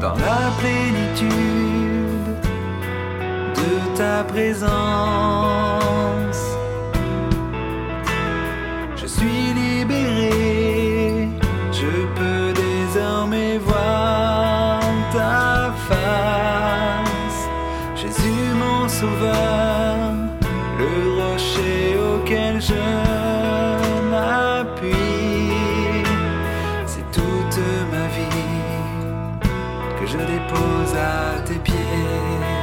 dans la plénitude de ta présence. Je suis libéré, je peux désormais voir ta face. Jésus mon sauveur, le rocher auquel je m'appuie. C'est toute ma vie que je dépose à tes pieds.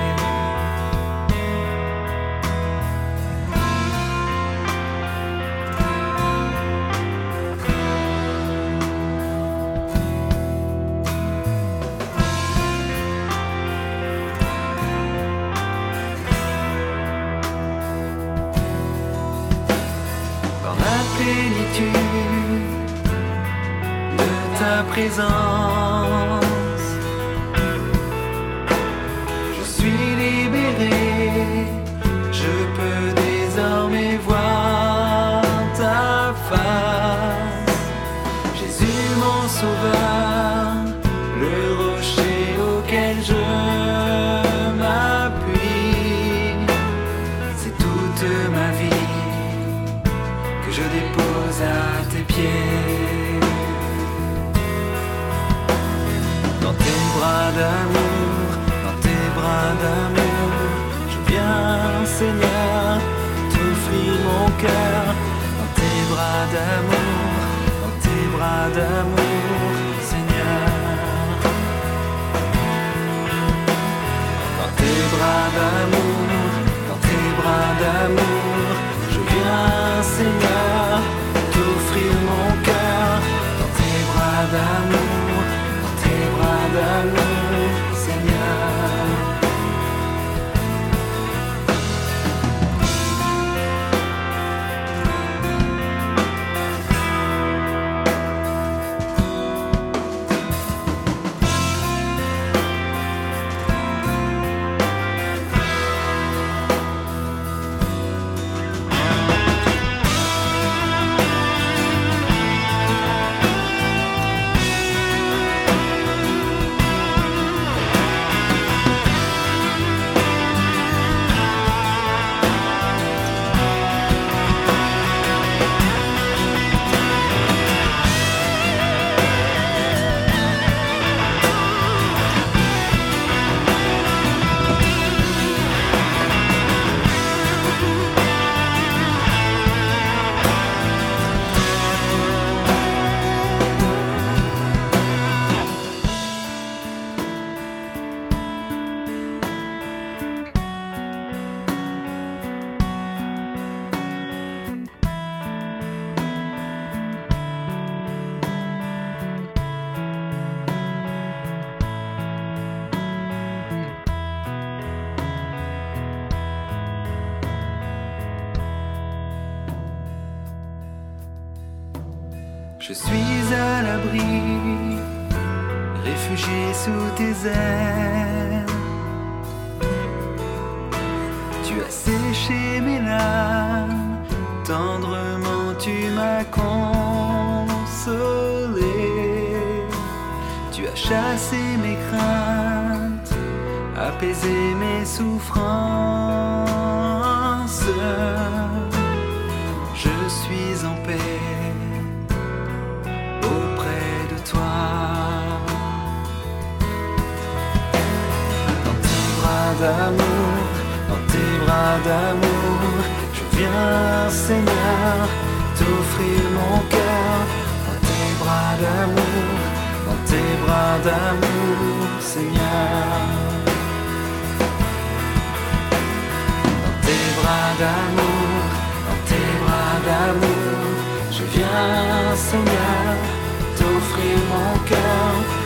Plénitude de ta présence, je suis libéré, je peux désormais voir ta face. Jésus mon sauveur, le rocher auquel je m'appuie. C'est toute ma vie que je dépose à tes pieds. Dans tes bras d'amour, dans tes bras d'amour, je viens, Seigneur, t'offrir mon cœur. Dans tes bras d'amour, dans tes bras d'amour, Seigneur. Dans tes bras d'amour, dans tes bras d'amour, je viens, Seigneur, t'offrir mon cœur. Dans tes bras d'amour, dans tes bras d'amour, Seigneur. Je suis à l'abri, réfugié sous tes ailes. Tu as séché mes larmes, tendrement tu m'as consolé. Tu as chassé mes craintes, apaisé mes souffrances. Je suis en paix auprès de toi. Dans tes bras d'amour, dans tes bras d'amour, je viens, Seigneur, t'offrir mon cœur. Dans tes bras d'amour, dans tes bras d'amour, Seigneur. Dans tes bras d'amour, dans tes bras d'amour, je viens, Seigneur, t'offrir mon cœur.